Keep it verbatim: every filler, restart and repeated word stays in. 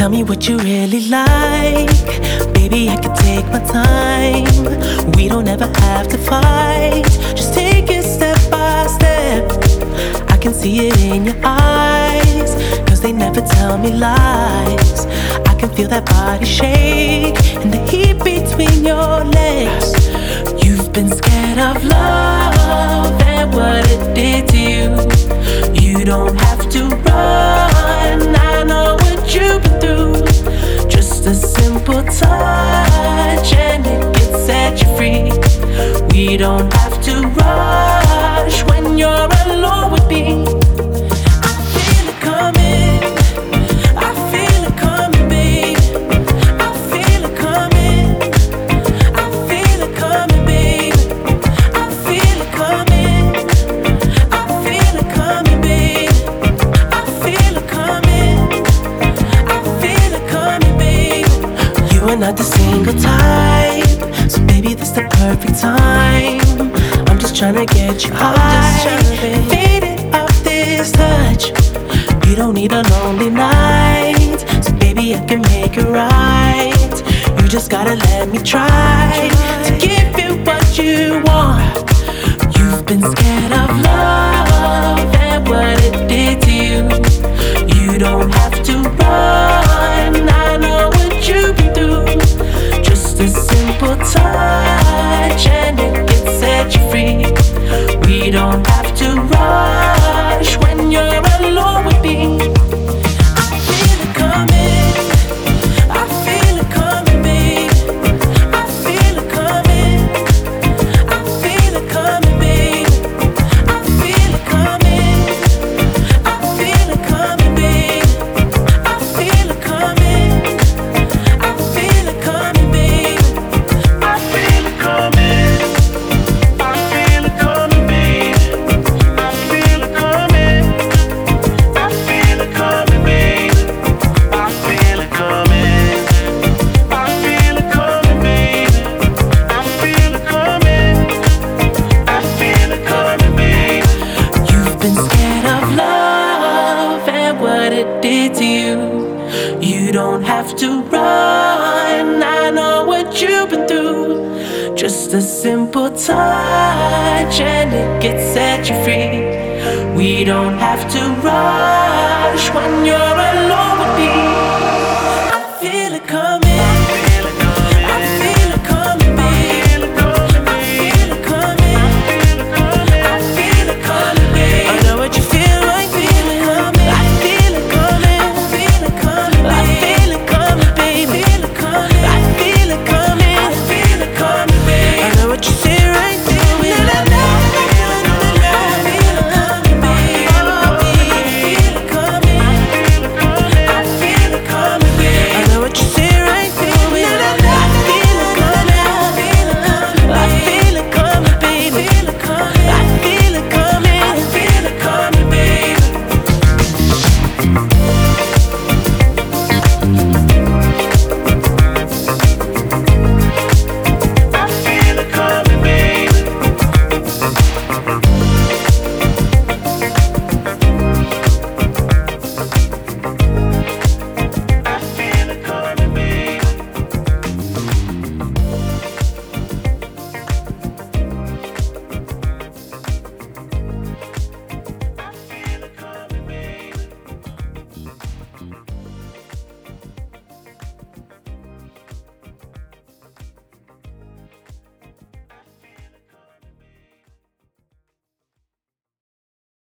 Tell me what you really like. Baby, I can take my time. We don't ever have to fight. Just take it step by step. I can see it in your eyes, cause they never tell me lies. I can feel that body shake and the heat between your legs. You've been scared of love and what it did to you. You don't have to run, I know what you've been through. Just a simple touch and it can set you free. We don't have to rush when you're alone with me. I feel it coming, I feel it coming, babe. I feel it coming, I feel it coming, babe. I feel it coming, I feel it coming, babe. I feel it coming, I feel it coming, babe. You are not the single type, so baby, this the perfect time. I'm just tryna get you high, faded off this touch. You don't need a lonely night, so baby, I can make it right. You just gotta let me try to give you what you want. You've been scared of love and what it did to you. You don't have to run, I know what you've been through. Just a simple touch and it can set you free. We don't have to rush when you're alone with me. I feel it coming, I feel it coming, babe. I feel it coming, I feel it coming, babe. I feel it coming, I feel it coming, babe. I feel it coming, I feel it coming, babe. I feel it coming, I feel it coming, babe. I feel it coming, I feel it coming, babe. I feel it coming, I feel it coming, babe. I feel it coming, I feel it coming, babe. You've been scared of love and what it did to you. You don't have to run, I know what you've been through. Just a simple touch and it can set you free. We don't have to rush when you're